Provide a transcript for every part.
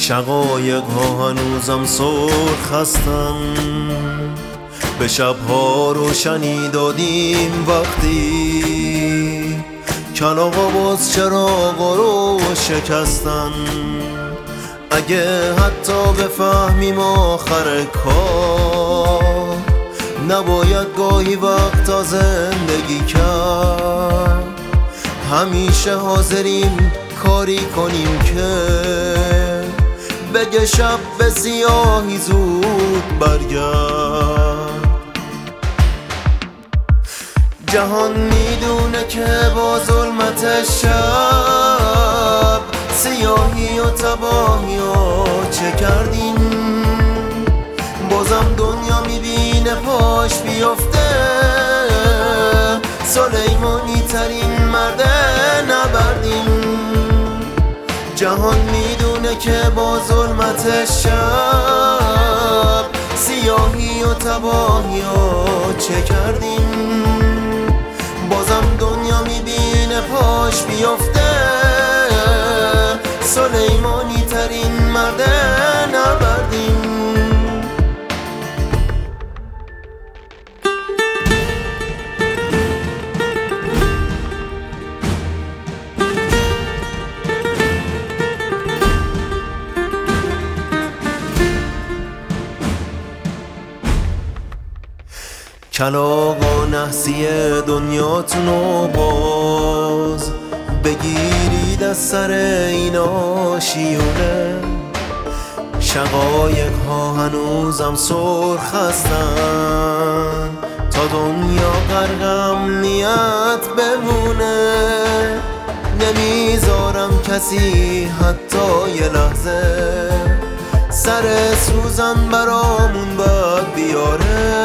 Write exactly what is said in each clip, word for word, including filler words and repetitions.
شقایق ها هنوزم سرخ هستن، به شبها روشنی دادیم وقتی کلاغا باز چراغا رو شکستن. اگه حتی بفهمیم آخر کار، نباید گاهی وقتا زندگی کرد. همیشه حاضریم کاری کنیم که بگه شب به سیاهی زود برگرد. جهان میدونه که با ظلمت شب سیاهی و تباهی و چه کردیم. بازم دنیا میبینه پاش بیفته، سلیمانی ترین مرد نبردیم. جهان میدونه که با ظلمت شب سیاهی و تباهی و چه کردیم. بازم دنیا میبینه پاش بیفته، سلیمانی ترین مرد نبردیم. کلاغا نحسی دنیاتونو باز بگیرید از سر اینا شیونه. شقایق ها هنوزم سرخ هستن تا دنیا غرق امنیت بمونه. نمیذارم کسی حتی یه لحظه سر سوزن برامون بد بیاره.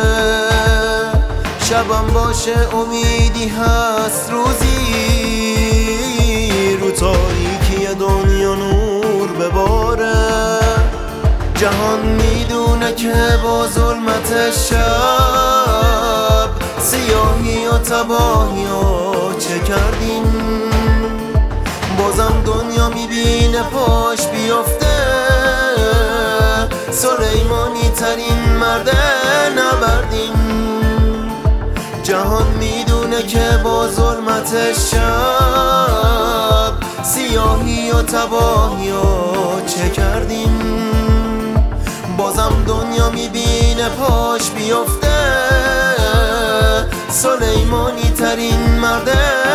شبم باشه امیدی هست روزی رو تاریکی دنیا نور بباره. جهان میدونه که با ظلمت شب سیاهی و تباهی و چه کردیم. بازم دنیا میبینه پاش بیفته، سلیمانی ترین مرد نبردیم. جهان میدونه که با ظلمت شب سیاهی و تباهی و چه کردیم. بازم دنیا میبینه پاش بیفته، سلیمانی ترین مرد